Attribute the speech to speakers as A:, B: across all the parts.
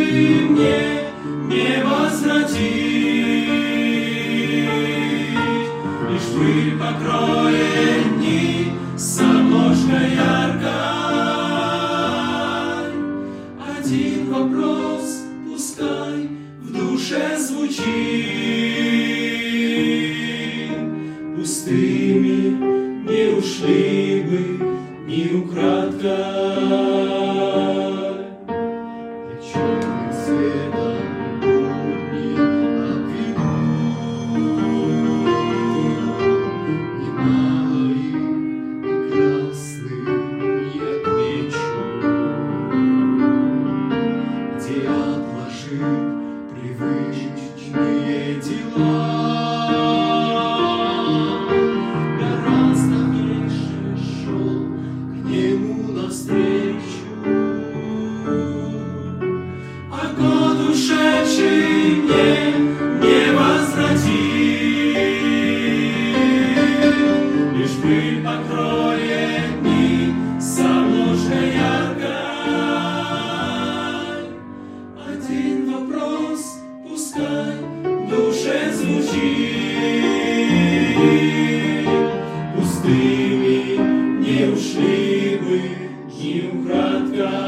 A: мне не возвратить. Лишь пыль покроет дни с обложкой яркой. Один вопрос пускай в душе звучит. Пустыми не ушли бы ни украдкой.
B: И черным светом будни обведу, и мало их, и красным не отмечу, где отложив привычные дела. Гораздо меньше шел к нему навстречу.
A: А год ушедший мне не возвратить. Лишь пыль покроет дни с обложкой яркой. Один вопрос пускай в душе звучит. Пустыми не ушли бы ни украдкой.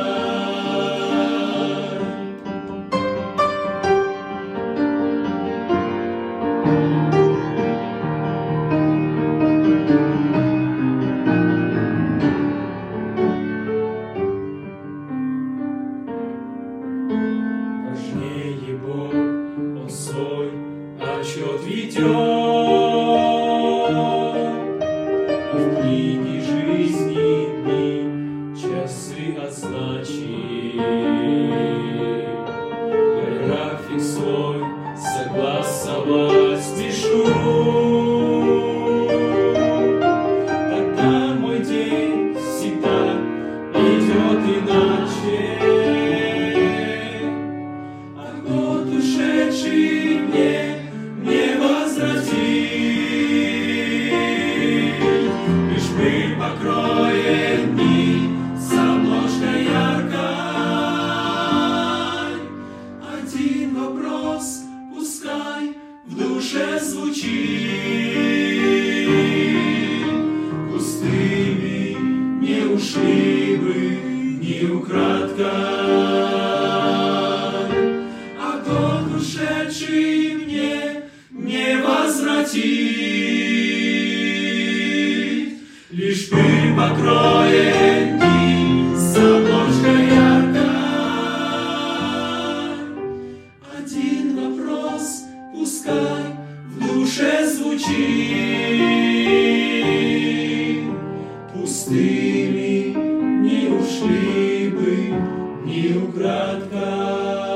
A: Важнее Бог, Он свой отчет ведет. И в книге жизни дни, часы означит. График свой согласовать спешу. Тогда мой день всегда идет иначе. А год ушедший мне не возвратить. Лишь пыль покроет дни с обложкой яркой. Один вопрос пускай в душе звучит. Пустыми не ушли бы ни украдкой. А год ушедший мне не возвратить. Лишь пыль покроет дни с обложкой яркой. Один вопрос пускай в душе звучит. Пустыми не ушли бы ни украдкой.